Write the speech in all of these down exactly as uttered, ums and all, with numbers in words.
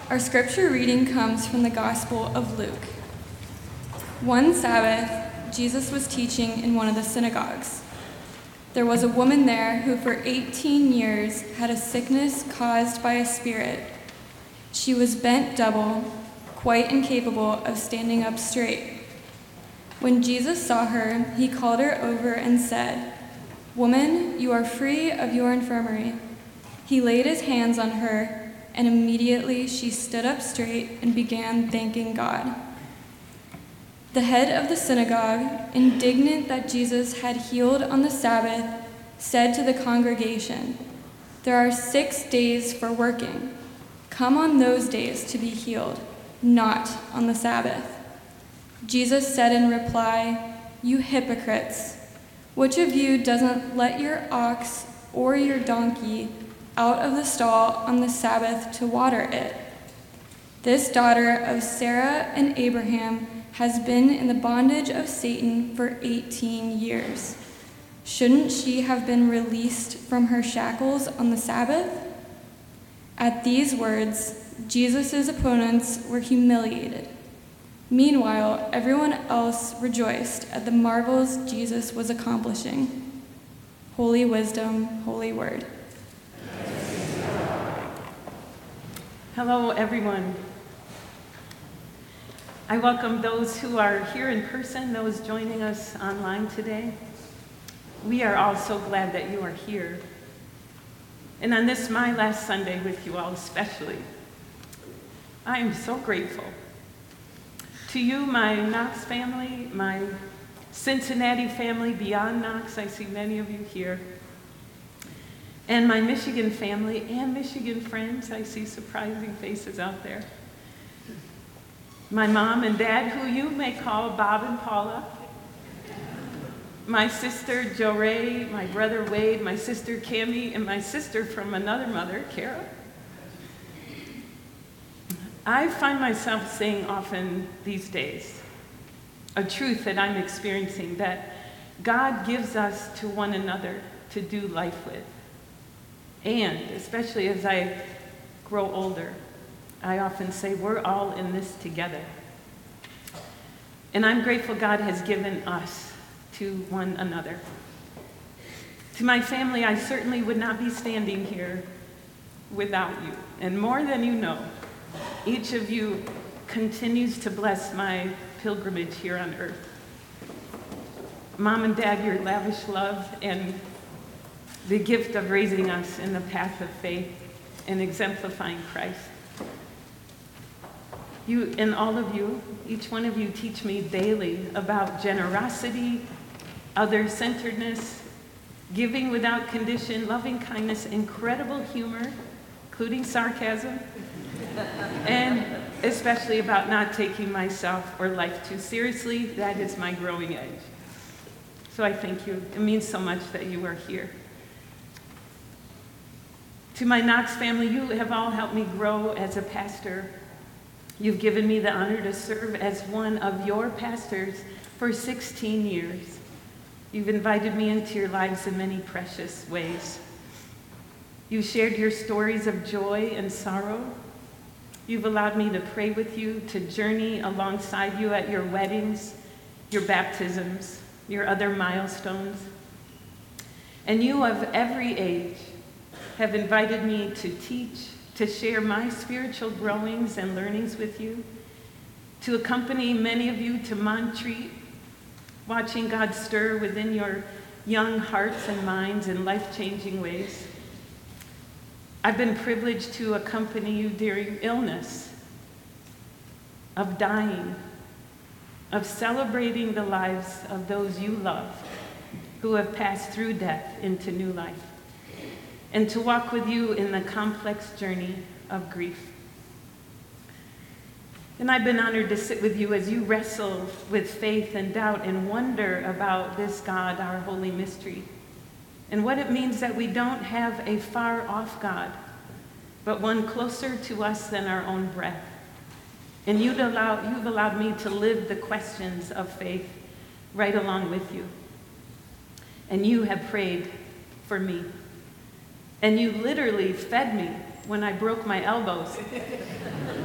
Our scripture reading comes from the Gospel of Luke. One Sabbath, Jesus was teaching in one of the synagogues. There was a woman there who for eighteen years had a sickness caused by a spirit. She was bent double, quite incapable of standing up straight. When Jesus saw her, he called her over and said, "Woman, you are free of your infirmity." He laid his hands on her, and immediately she stood up straight and began thanking God. The head of the synagogue, indignant that Jesus had healed on the Sabbath, said to the congregation, "There are six days for working. Come on those days to be healed, not on the Sabbath." Jesus said in reply, "You hypocrites, which of you doesn't let your ox or your donkey out of the stall on the Sabbath to water it? This daughter of Sarah and Abraham has been in the bondage of Satan for eighteen years. Shouldn't she have been released from her shackles on the Sabbath?" At these words, Jesus' opponents were humiliated. Meanwhile, everyone else rejoiced at the marvels Jesus was accomplishing. Holy wisdom, holy word. Hello, everyone. I welcome those who are here in person, those joining us online today. We are all so glad that you are here. And on this, my last Sunday with you all especially, I am so grateful. To you, my Knox family, my Cincinnati family beyond Knox, I see many of you here, and my Michigan family and Michigan friends, I see surprising faces out there. My mom and dad, who you may call Bob and Paula. My sister Jo Ray, my brother Wade, my sister Cammie, and my sister from another mother, Kara. I find myself saying often these days a truth that I'm experiencing, that God gives us to one another to do life with. And especially as I grow older, I often say we're all in this together. And I'm grateful God has given us to one another. To my family, I certainly would not be standing here without you. And more than you know, each of you continues to bless my pilgrimage here on earth. Mom and Dad, your lavish love and the gift of raising us in the path of faith and exemplifying Christ. You and all of you, each one of you, teach me daily about generosity, other-centeredness, giving without condition, loving kindness, incredible humor, including sarcasm, and especially about not taking myself or life too seriously. That is my growing edge. So I thank you. It means so much that you are here. To my Knox family, you have all helped me grow as a pastor. You've given me the honor to serve as one of your pastors for sixteen years. You've invited me into your lives in many precious ways. You've shared your stories of joy and sorrow. You've allowed me to pray with you, to journey alongside you at your weddings, your baptisms, your other milestones. And you of every age have invited me to teach, to share my spiritual growings and learnings with you, to accompany many of you to Montreat, watching God stir within your young hearts and minds in life-changing ways. I've been privileged to accompany you during illness, of dying, of celebrating the lives of those you love who have passed through death into new life, and to walk with you in the complex journey of grief. And I've been honored to sit with you as you wrestle with faith and doubt and wonder about this God, our holy mystery, and what it means that we don't have a far-off God, but one closer to us than our own breath. And you'd allow, you've allowed me to live the questions of faith right along with you. And you have prayed for me. And you literally fed me when I broke my elbows.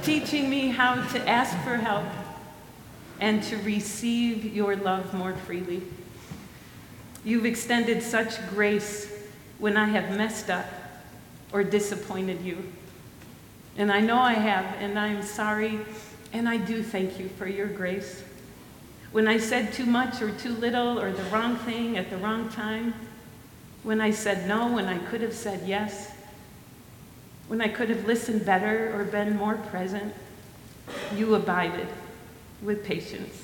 teaching me how to ask for help and to receive your love more freely. You've extended such grace when I have messed up or disappointed you. And I know I have, and I am sorry, and I do thank you for your grace. When I said too much or too little or the wrong thing at the wrong time, when I said no when I could have said yes, when I could have listened better or been more present, you abided with patience.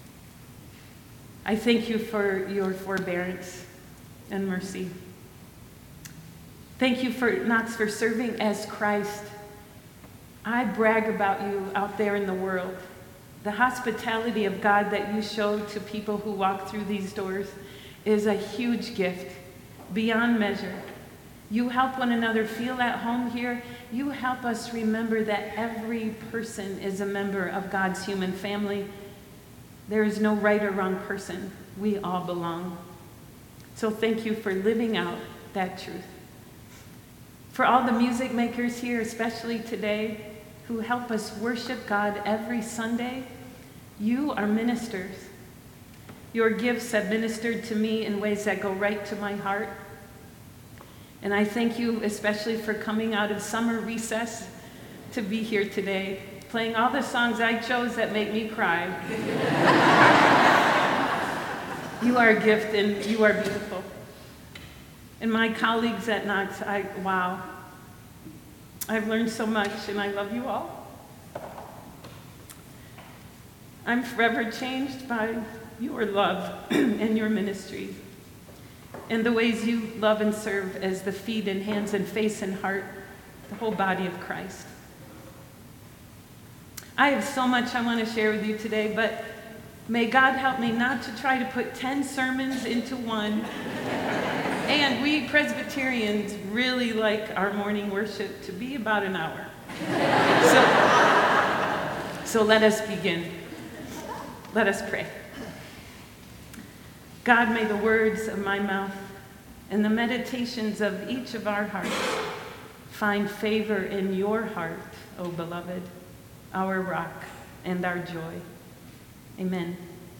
I thank you for your forbearance and mercy. Thank you, for Knox, for serving as Christ. I brag about you out there in the world. The hospitality of God that you show to people who walk through these doors is a huge gift, beyond measure. You help one another feel at home here. You help us remember that every person is a member of God's human family. There is no right or wrong person. We all belong. So thank you for living out that truth. For all the music makers here, especially today, who help us worship God every Sunday, you are ministers. Your gifts have ministered to me in ways that go right to my heart. And I thank you especially for coming out of summer recess to be here today, playing all the songs I chose that make me cry. You are a gift and you are beautiful. And my colleagues at Knox, I, wow. I've learned so much and I love you all. I'm forever changed by your love and your ministry, and the ways you love and serve as the feet and hands and face and heart, the whole body of Christ. I have so much I want to share with you today, but may God help me not to try to put ten sermons into one. And we Presbyterians really like our morning worship to be about an hour. So, so let us begin. Let us pray. God, may the words of my mouth and the meditations of each of our hearts find favor in your heart, O beloved, our rock and our joy. Amen.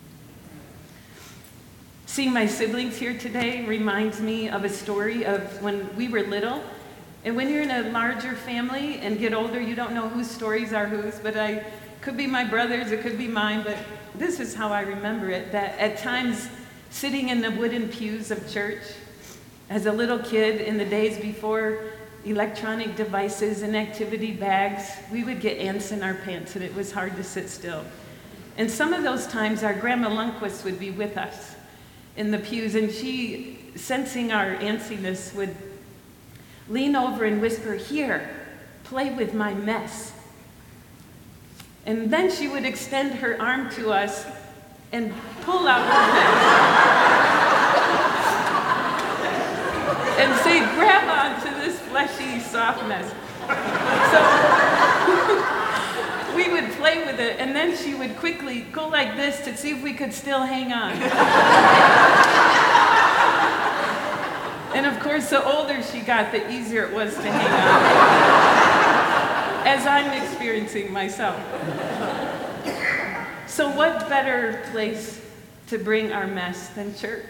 Seeing my siblings here today reminds me of a story of when we were little. And when you're in a larger family and get older, you don't know whose stories are whose, but I could be my brother's, it could be mine, but this is how I remember it, that at times sitting in the wooden pews of church as a little kid in the days before electronic devices and activity bags, we would get ants in our pants and it was hard to sit still. And some of those times our Grandma Lundquist would be with us in the pews, and she, sensing our antsiness, would lean over and whisper, "Here, play with my mess." And then she would extend her arm to us and pull out her mess and say, "Grab onto this fleshy, soft mess." So we would play with it, and then she would quickly go like this to see if we could still hang on. And of course, the older she got, the easier it was to hang on, as I'm experiencing myself. So what better place to bring our mess than church?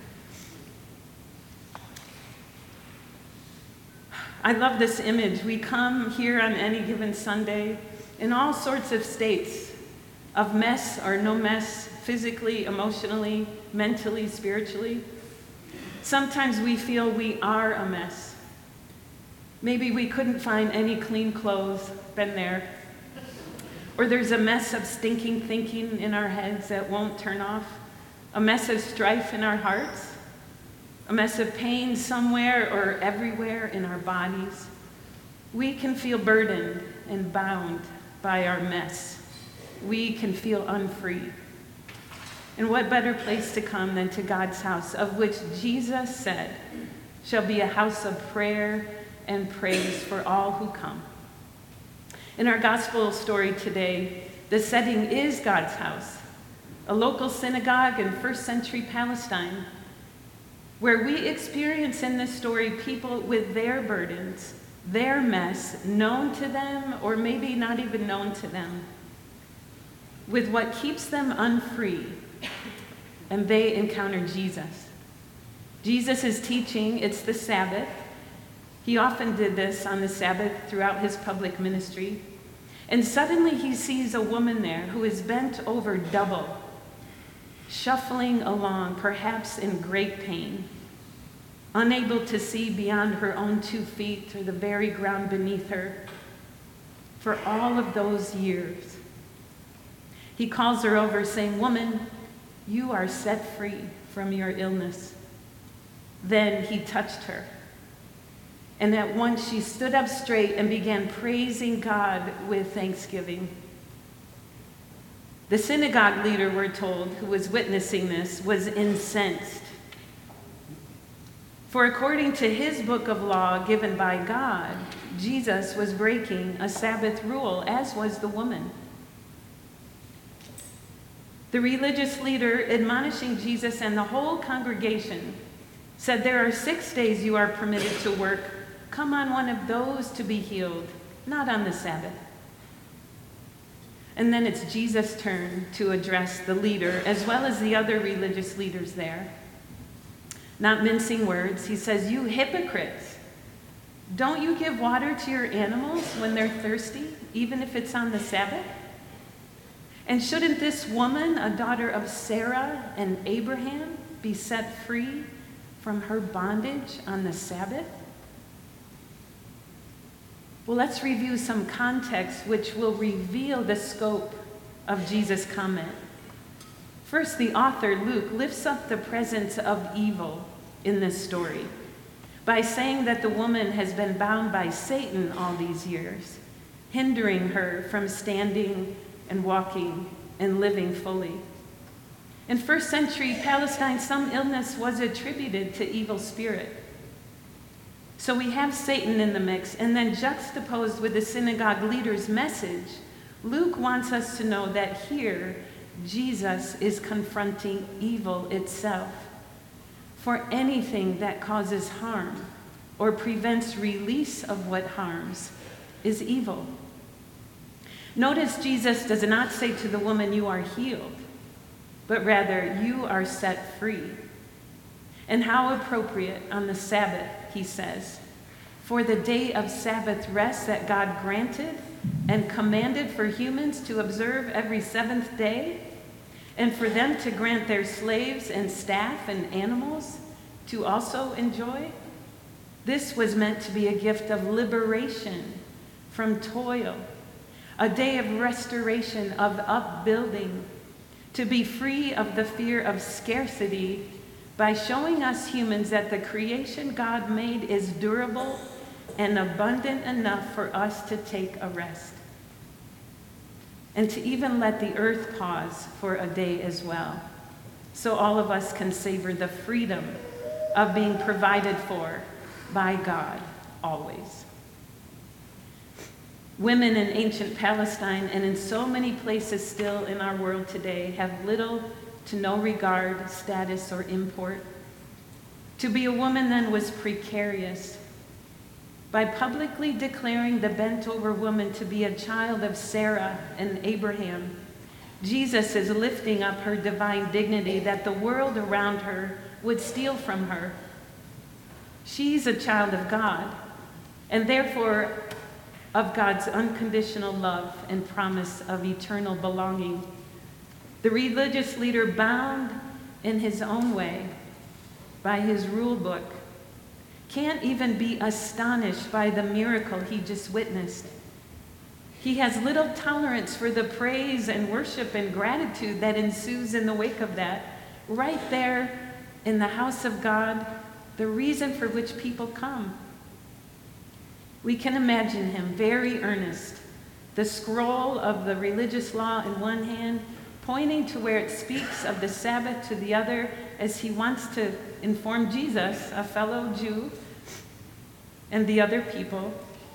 I love this image. We come here on any given Sunday in all sorts of states of mess or no mess, physically, emotionally, mentally, spiritually. Sometimes we feel we are a mess. Maybe we couldn't find any clean clothes, been there. Or there's a mess of stinking thinking in our heads that won't turn off, a mess of strife in our hearts, a mess of pain somewhere or everywhere in our bodies. We can feel burdened and bound by our mess. We can feel unfree. And what better place to come than to God's house, of which Jesus said shall be a house of prayer and praise for all who come. In our gospel story today, the setting is God's house, a local synagogue in first century Palestine, where we experience in this story people with their burdens, their mess known to them, or maybe not even known to them, with what keeps them unfree, and they encounter Jesus. Jesus is teaching, it's the Sabbath. He often did this on the Sabbath throughout his public ministry. And suddenly he sees a woman there who is bent over double, shuffling along, perhaps in great pain, unable to see beyond her own two feet or the very ground beneath her for all of those years. He calls her over saying, "Woman, you are set free from your illness." Then he touched her. And at once she stood up straight and began praising God with thanksgiving. The synagogue leader, we're told, who was witnessing this, was incensed. For according to his book of law given by God, Jesus was breaking a Sabbath rule, as was the woman. The religious leader, admonishing Jesus and the whole congregation, said, "There are six days you are permitted to work. Come on one of those to be healed, not on the Sabbath." And then it's Jesus' turn to address the leader as well as the other religious leaders there. Not mincing words, he says, "You hypocrites, don't you give water to your animals when they're thirsty, even if it's on the Sabbath? And shouldn't this woman, a daughter of Sarah and Abraham, be set free from her bondage on the Sabbath?" Well, let's review some context which will reveal the scope of Jesus' comment. First, the author, Luke, lifts up the presence of evil in this story by saying that the woman has been bound by Satan all these years, hindering her from standing and walking and living fully. In first century Palestine, some illness was attributed to evil spirit. So we have Satan in the mix, and then juxtaposed with the synagogue leader's message, Luke wants us to know that here, Jesus is confronting evil itself. For anything that causes harm or prevents release of what harms is evil. Notice Jesus does not say to the woman, "You are healed," but rather, "You are set free." And how appropriate on the Sabbath, he says, for the day of Sabbath rest that God granted and commanded for humans to observe every seventh day, and for them to grant their slaves and staff and animals to also enjoy. This was meant to be a gift of liberation from toil, a day of restoration, of upbuilding, to be free of the fear of scarcity by showing us humans that the creation God made is durable and abundant enough for us to take a rest. And to even let the earth pause for a day as well, so all of us can savor the freedom of being provided for by God always. Women in ancient Palestine and in so many places still in our world today have little to no regard, status, or import. To be a woman then was precarious. By publicly declaring the bent-over woman to be a child of Sarah and Abraham, Jesus is lifting up her divine dignity that the world around her would steal from her. She's a child of God, and therefore of God's unconditional love and promise of eternal belonging. The religious leader, bound in his own way by his rule book, can't even be astonished by the miracle he just witnessed. He has little tolerance for the praise and worship and gratitude that ensues in the wake of that, right there in the house of God, the reason for which people come. We can imagine him very earnest, the scroll of the religious law in one hand, pointing to where it speaks of the Sabbath to the other, as he wants to inform Jesus, a fellow Jew, and the other people.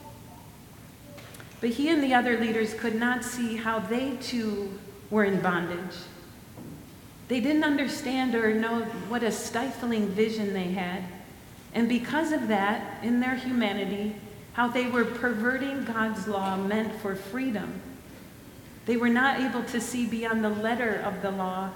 But he and the other leaders could not see how they too were in bondage. They didn't understand or know what a stifling vision they had. And because of that, in their humanity, how they were perverting God's law meant for freedom. They were not able to see beyond the letter of the law,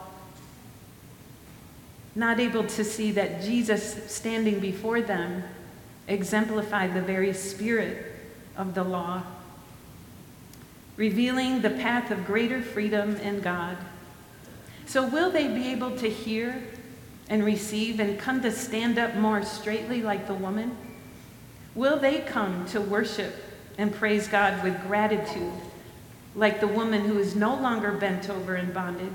not able to see that Jesus standing before them exemplified the very spirit of the law, revealing the path of greater freedom in God. So will they be able to hear and receive and come to stand up more straightly like the woman? Will they come to worship and praise God with gratitude like the woman who is no longer bent over in bondage?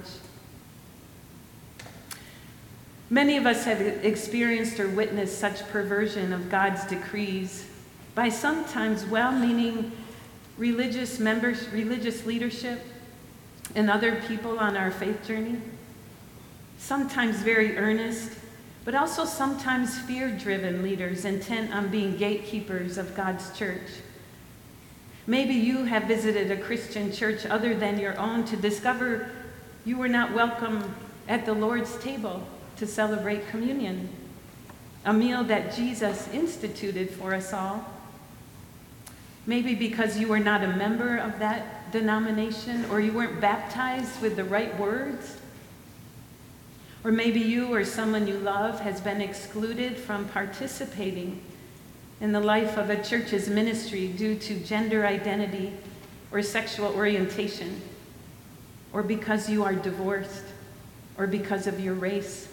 Many of us have experienced or witnessed such perversion of God's decrees by sometimes well-meaning religious members, religious leadership, and other people on our faith journey. Sometimes very earnest, but also sometimes fear-driven leaders intent on being gatekeepers of God's church. Maybe you have visited a Christian church other than your own to discover you were not welcome at the Lord's table to celebrate communion, a meal that Jesus instituted for us all. Maybe because you were not a member of that denomination, or you weren't baptized with the right words. Or maybe you or someone you love has been excluded from participating in the life of a church's ministry due to gender identity or sexual orientation, or because you are divorced, or because of your race.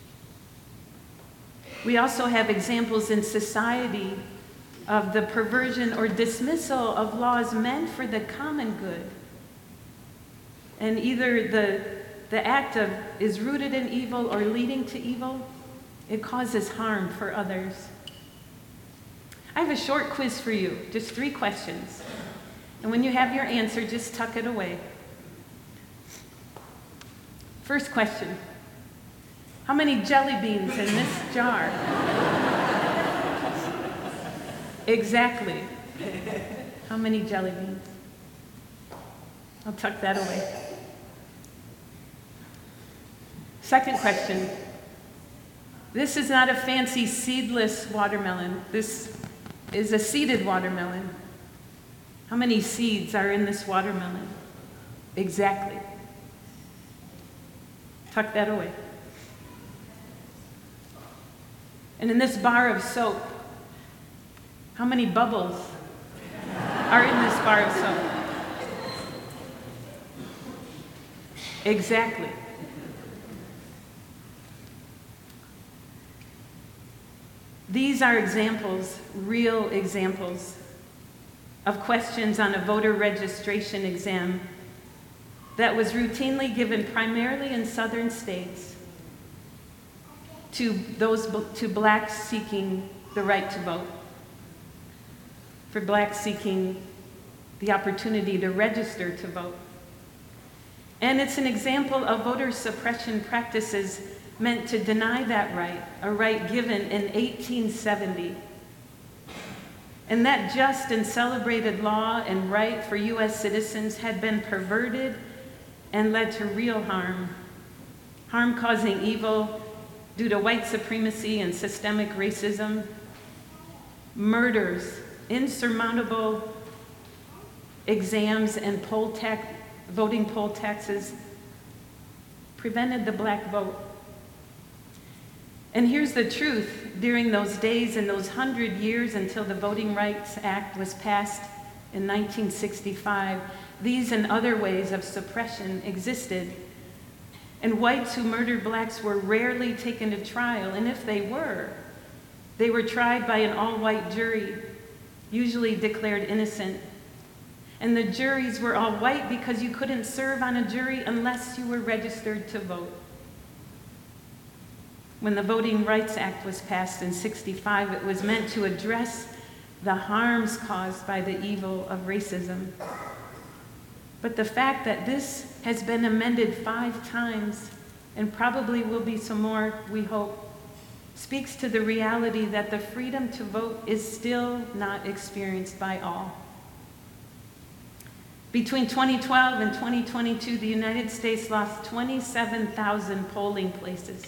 We also have examples in society of the perversion or dismissal of laws meant for the common good. And either the, the act of is rooted in evil or leading to evil, it causes harm for others. I have a short quiz for you, just three questions. And when you have your answer, just tuck it away. First question: how many jelly beans in this jar? Exactly. How many jelly beans? I'll tuck that away. Second question. This is not a fancy seedless watermelon. This is a seeded watermelon. How many seeds are in this watermelon? Exactly. Tuck that away. And in this bar of soap, how many bubbles are in this bar of soap? Exactly. These are examples, real examples, of questions on a voter registration exam that was routinely given primarily in southern states to those to blacks seeking the right to vote, for blacks seeking the opportunity to register to vote. And it's an example of voter suppression practices meant to deny that right, a right given in eighteen seventy. And that just and celebrated law and right for U S citizens had been perverted and led to real harm, harm causing evil due to white supremacy and systemic racism, murders, insurmountable exams and poll tax, voting poll taxes prevented the black vote. And here's the truth. During those days and those hundred years until the Voting Rights Act was passed in nineteen sixty-five, these and other ways of suppression existed. And whites who murdered blacks were rarely taken to trial, and if they were, they were tried by an all-white jury, usually declared innocent. And the juries were all white because you couldn't serve on a jury unless you were registered to vote. When the Voting Rights Act was passed in sixty-five, it was meant to address the harms caused by the evil of racism. But the fact that this has been amended five times, and probably will be some more, we hope, speaks to the reality that the freedom to vote is still not experienced by all. Between twenty twelve and twenty twenty-two, the United States lost twenty-seven thousand polling places.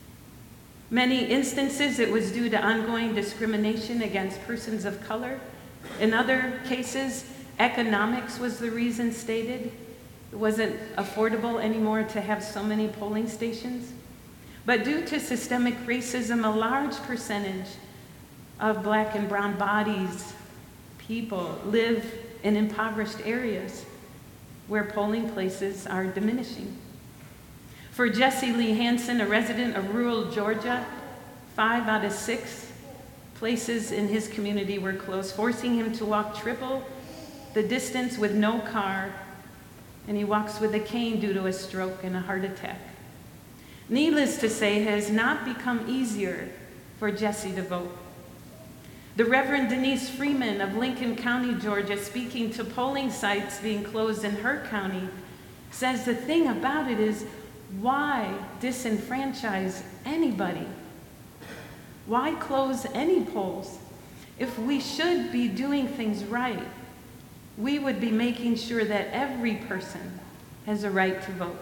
Many instances, it was due to ongoing discrimination against persons of color In other cases, economics was the reason stated. It wasn't affordable anymore to have so many polling stations. But due to systemic racism, a large percentage of black and brown bodies, people, live in impoverished areas where polling places are diminishing. For Jesse Lee Hansen, a resident of rural Georgia, five out of six places in his community were closed, forcing him to walk triple the distance with no car, and he walks with a cane due to a stroke and a heart attack. Needless to say, it has not become easier for Jesse to vote. The Reverend Denise Freeman of Lincoln County, Georgia, speaking to polling sites being closed in her county, says the thing about it is, why disenfranchise anybody? Why close any polls? If we should be doing things right, we would be making sure that every person has a right to vote.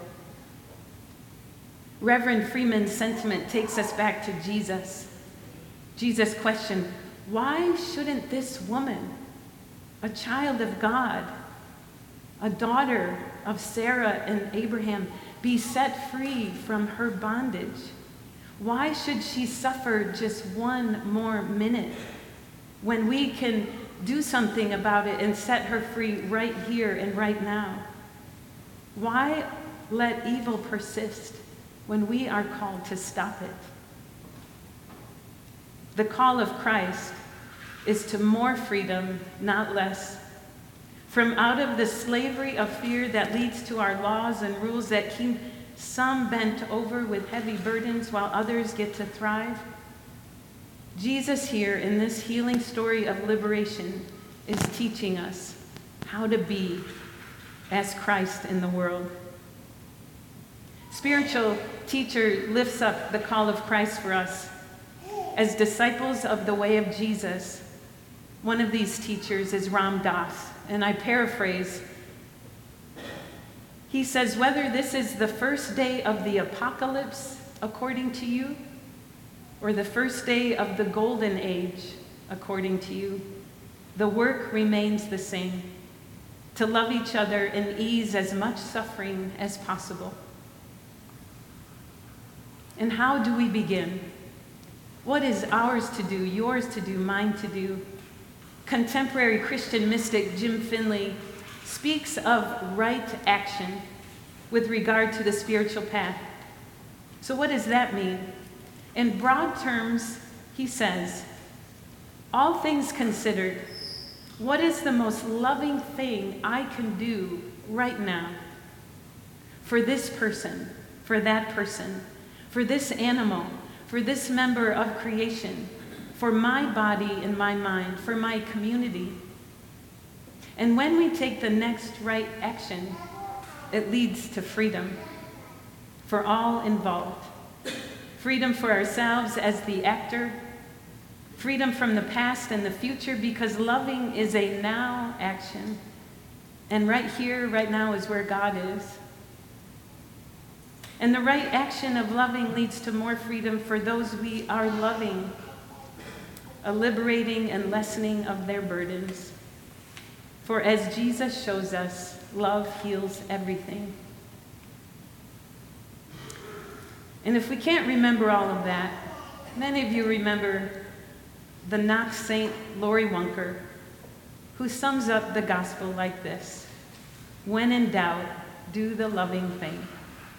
Reverend Freeman's sentiment takes us back to Jesus. Jesus questioned, why shouldn't this woman, a child of God, a daughter of Sarah and Abraham, be set free from her bondage? Why should she suffer just one more minute when we can do something about it and set her free right here and right now? Why let evil persist when we are called to stop it? The call of Christ is to more freedom, not less. From out of the slavery of fear that leads to our laws and rules that keep some bent over with heavy burdens while others get to thrive, Jesus here in this healing story of liberation is teaching us how to be as Christ in the world. Spiritual teacher lifts up the call of Christ for us. As disciples of the way of Jesus, one of these teachers is Ram Dass, and I paraphrase. He says, whether this is the first day of the apocalypse, according to you, or the first day of the golden age, according to you, the work remains the same, to love each other and ease as much suffering as possible. And how do we begin? What is ours to do, yours to do, mine to do? Contemporary Christian mystic Jim Finley speaks of right action with regard to the spiritual path. So what does that mean? In broad terms, he says, all things considered, what is the most loving thing I can do right now for this person, for that person, for this animal, for this member of creation, for my body and my mind, for my community? And when we take the next right action, it leads to freedom for all involved. Freedom for ourselves as the actor, freedom from the past and the future, because loving is a now action. And right here, right now is where God is. And the right action of loving leads to more freedom for those we are loving, a liberating and lessening of their burdens. For as Jesus shows us, love heals everything. And if we can't remember all of that, many of you remember the Knox saint Lori Wunker, who sums up the gospel like this: when in doubt, do the loving thing.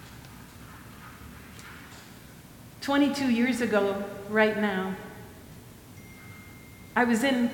twenty-two years ago, right now, I was in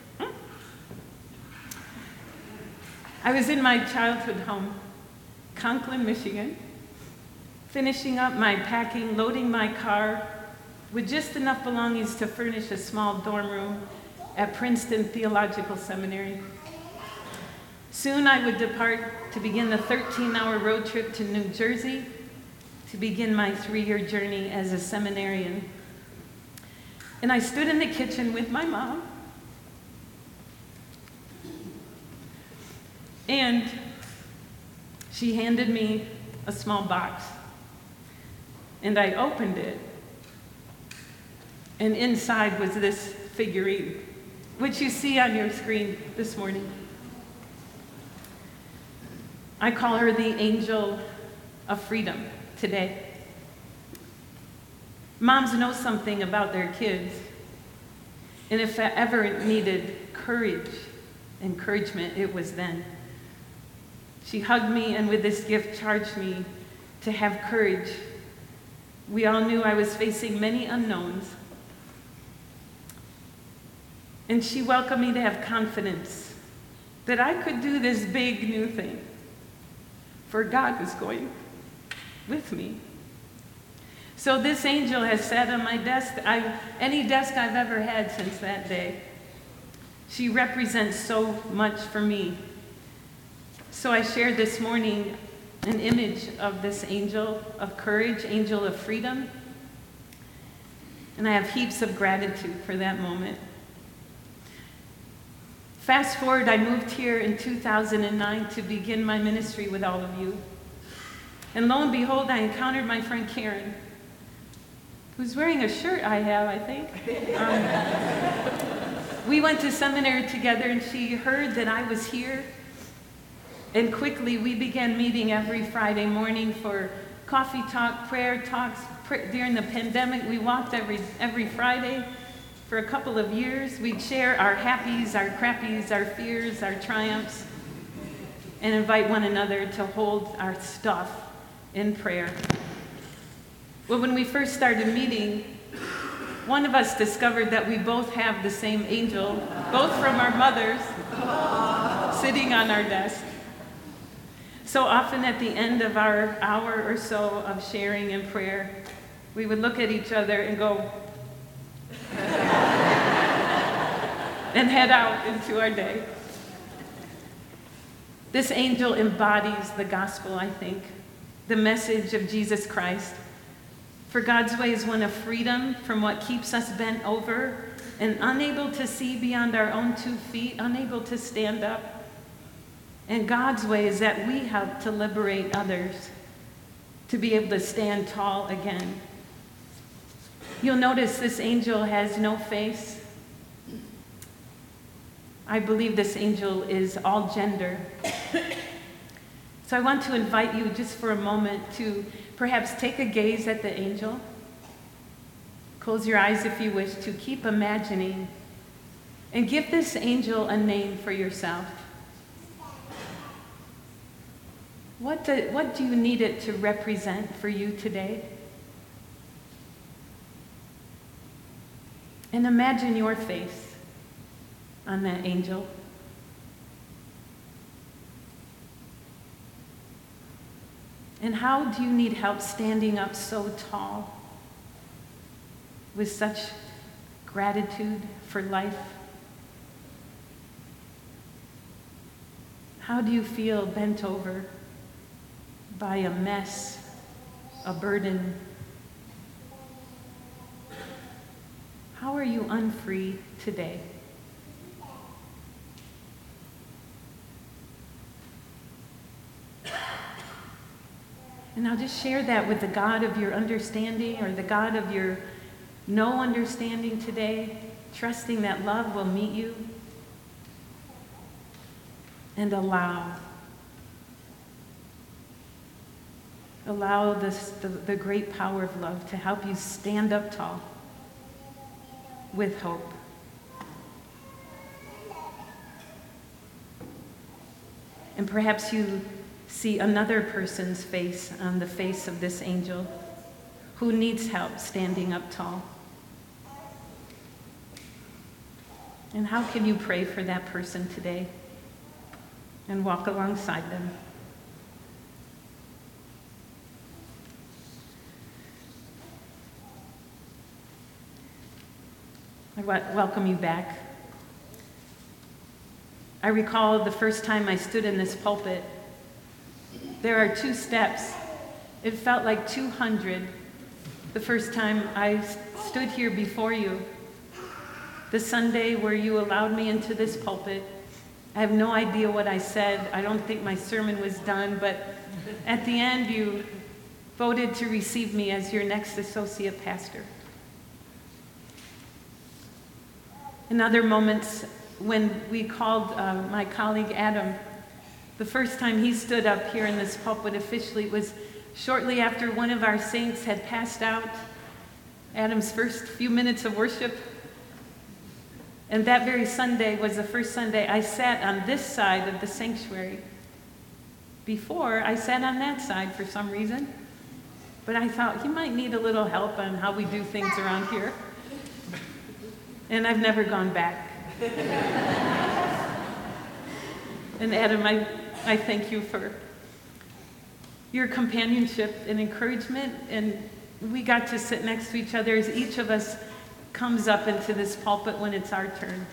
I was in my childhood home, Conklin, Michigan, finishing up my packing, loading my car with just enough belongings to furnish a small dorm room at Princeton Theological Seminary. Soon I would depart to begin the thirteen-hour road trip to New Jersey to begin my three-year journey as a seminarian. And I stood in the kitchen with my mom, and she handed me a small box. And I opened it, and inside was this figurine. which you see on your screen this morning. I call her the angel of freedom today. Moms know something about their kids, and if I ever needed courage, encouragement, it was then. She hugged me and with this gift charged me to have courage. We all knew I was facing many unknowns, and she welcomed me to have confidence that I could do this big new thing, for God was going with me. So this angel has sat on my desk, I, any desk I've ever had since that day. She represents so much for me. So I shared this morning an image of this angel of courage, angel of freedom, and I have heaps of gratitude for that moment. Fast forward, I moved here in two thousand nine to begin my ministry with all of you. And lo and behold, I encountered my friend Karen, who's wearing a shirt I have, I think. Um, we went to seminary together, and she heard that I was here. And quickly, we began meeting every Friday morning for coffee talk, prayer talks. Pr- during the pandemic, we walked every, every Friday for a couple of years. We'd share our happies, our crappies, our fears, our triumphs, and invite one another to hold our stuff in prayer. Well, when we first started meeting, one of us discovered that we both have the same angel, both from our mothers, sitting on our desk. So often at the end of our hour or so of sharing in prayer, we would look at each other and go, and head out into our day. This angel embodies the gospel, I think, the message of Jesus Christ. For God's way is one of freedom from what keeps us bent over and unable to see beyond our own two feet, unable to stand up. And God's way is that we help to liberate others to be able to stand tall again. You'll notice this angel has no face. I believe this angel is all gender. So I want to invite you just for a moment to perhaps take a gaze at the angel. Close your eyes if you wish to. Keep imagining. And give this angel a name for yourself. What do, what do you need it to represent for you today? And imagine your face on that angel. And how do you need help standing up so tall with such gratitude for life? How do you feel bent over by a mess, a burden? How are you unfree today? And now just share that with the God of your understanding or the God of your no understanding today, trusting that love will meet you. And allow Allow this, the, the great power of love to help you stand up tall with hope. And perhaps you see another person's face on the face of this angel who needs help standing up tall. And how can you pray for that person today and walk alongside them? I welcome you back. I recall the first time I stood in this pulpit. There are two steps. It felt like two hundred the first time I stood here before you. The Sunday where you allowed me into this pulpit. I have no idea what I said. I don't think my sermon was done, but at the end you voted to receive me as your next associate pastor. In other moments, when we called uh, my colleague Adam, the first time he stood up here in this pulpit officially was shortly after one of our saints had passed out, Adam's first few minutes of worship. And that very Sunday was the first Sunday I sat on this side of the sanctuary. Before, I sat on that side for some reason. But I thought, he might need a little help on how we do things around here. And I've never gone back. And Adam, I, I thank you for your companionship and encouragement. And we got to sit next to each other as each of us comes up into this pulpit when it's our turn.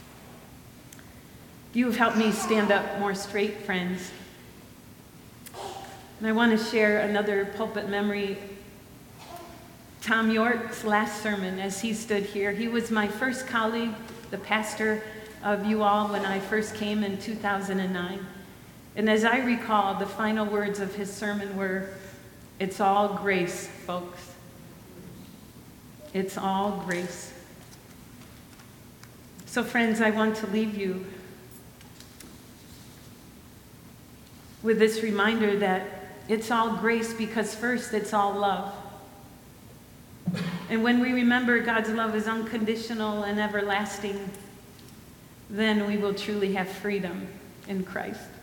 You have helped me stand up more straight, friends. And I want to share another pulpit memory. Tom York's last sermon as he stood here. He was my first colleague, the pastor of you all when I first came in two thousand nine. And as I recall, the final words of his sermon were, "It's all grace, folks. It's all grace." So friends, I want to leave you with this reminder that it's all grace because first it's all love. And when we remember God's love is unconditional and everlasting, then we will truly have freedom in Christ.